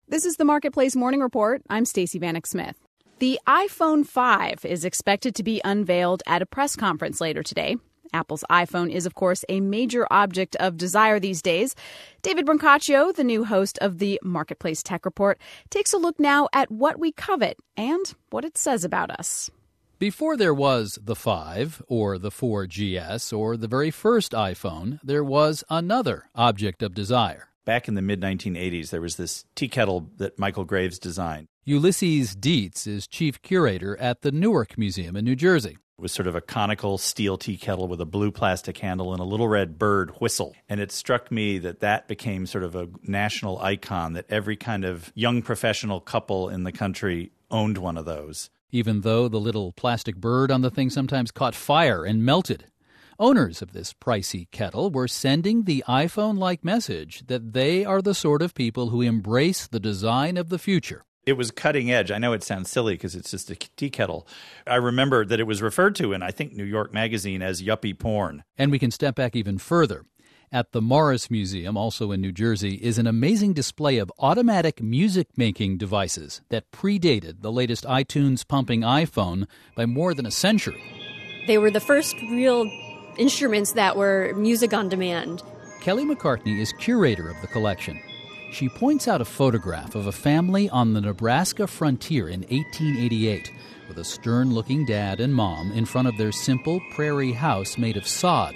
This is the Marketplace Morning Report. I'm Stacey Vanek Smith. The iPhone 5 is expected to be unveiled at a press conference later today. Apple's iPhone is, of course, a major object of desire these days. David Brancaccio, the new host of the Marketplace Tech Report, takes a look now at what we covet and what it says about us. Before there was the 5 or the 4GS or the very first iPhone, there was another object of desire. Back in the mid-1980s, there was this tea kettle that Michael Graves designed. Ulysses Dietz is chief curator at the Newark Museum in New Jersey. It was sort of a conical steel tea kettle with a blue plastic handle and a little red bird whistle. And it struck me that became sort of a national icon, that every kind of young professional couple in the country owned one of those. Even though the little plastic bird on the thing sometimes caught fire and melted. Owners of this pricey kettle were sending the iPhone-like message that they are the sort of people who embrace the design of the future. It was cutting edge. I know it sounds silly because it's just a tea kettle. I remember that it was referred to in, I think, New York Magazine as yuppie porn. And we can step back even further. At the Morris Museum, also in New Jersey, is an amazing display of automatic music-making devices that predated the latest iTunes-pumping iPhone by more than a century. They were the first real instruments that were music on demand. Kelly McCartney is curator of the collection. She points out a photograph of a family on the Nebraska frontier in 1888 with a stern-looking dad and mom in front of their simple prairie house made of sod.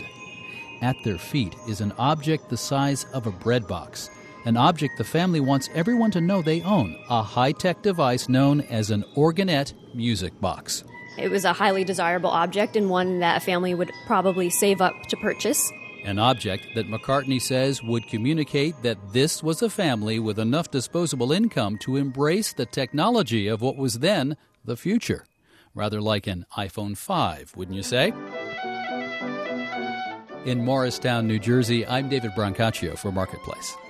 At their feet is an object the size of a bread box, an object the family wants everyone to know they own, a high-tech device known as an organette music box. It was a highly desirable object and one that a family would probably save up to purchase. An object that McCartney says would communicate that this was a family with enough disposable income to embrace the technology of what was then the future. Rather like an iPhone 5, wouldn't you say? In Morristown, New Jersey, I'm David Brancaccio for Marketplace.